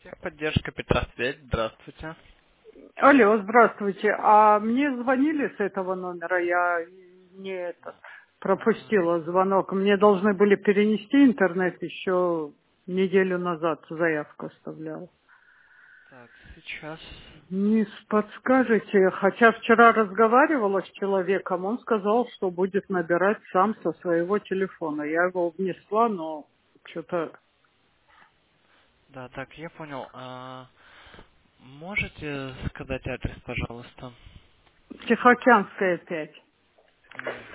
Техподдержка Петросвет. Здравствуйте. Алло, здравствуйте. А мне звонили с этого номера, я не А, пропустила звонок. Мне должны были перенести интернет еще неделю назад, заявку оставляла. так, сейчас. Не подскажете, хотя вчера разговаривала с человеком, он сказал, что будет набирать сам со своего телефона. Я его внесла, но что-то Да, так, я понял. Можете сказать адрес, пожалуйста? Тихоокеанская 5. Мгм.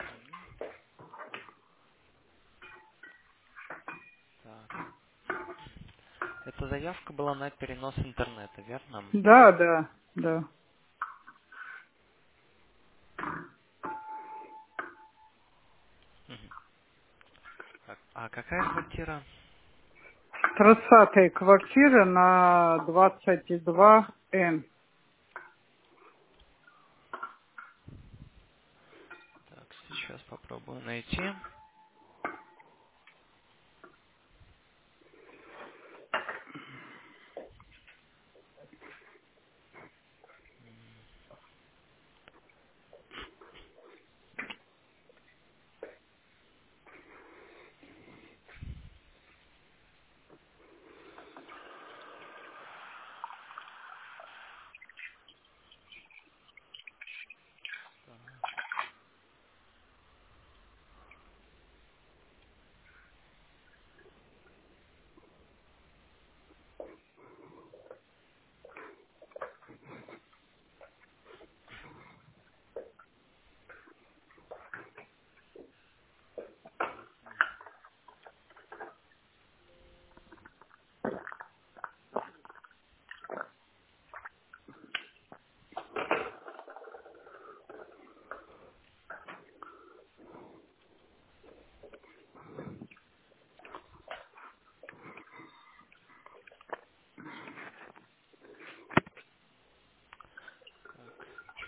Так. Эта заявка была на перенос интернета, верно? Да, да, да. Мгм. Так, а какая квартира? 30-я квартира на 22Н. Так, сейчас попробую найти. Так,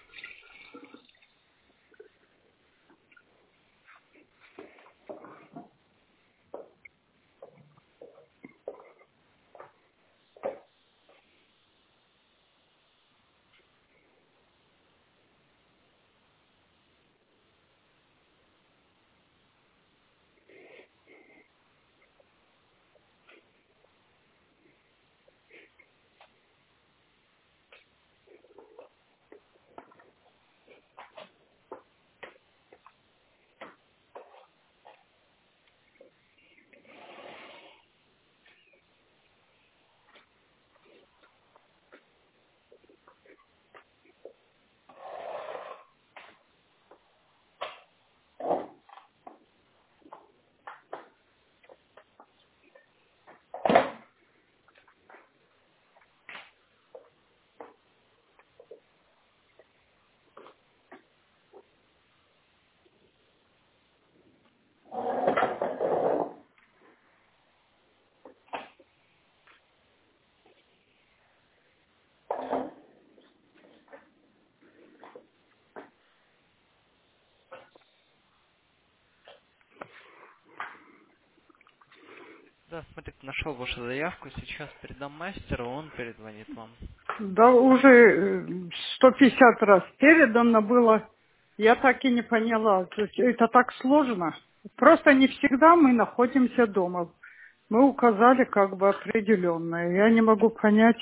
да, смотрите, нашел вашу заявку. Сейчас передам мастеру, он перезвонит вам. Да уже 150 раз передано было. Я так и не поняла. То есть это так сложно. Просто не всегда мы находимся дома. Мы указали как бы определенное. Я не могу понять.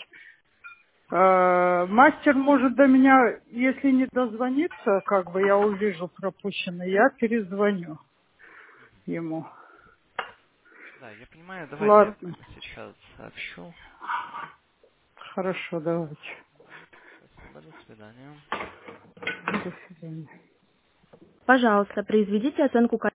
Мастер может до меня, если не дозвониться, как бы я увижу пропущенный, я перезвоню ему. Да, я понимаю, давайте я Ладно, сейчас сообщу. хорошо, давайте. Спасибо, до свидания. До свидания. Пожалуйста, произведите оценку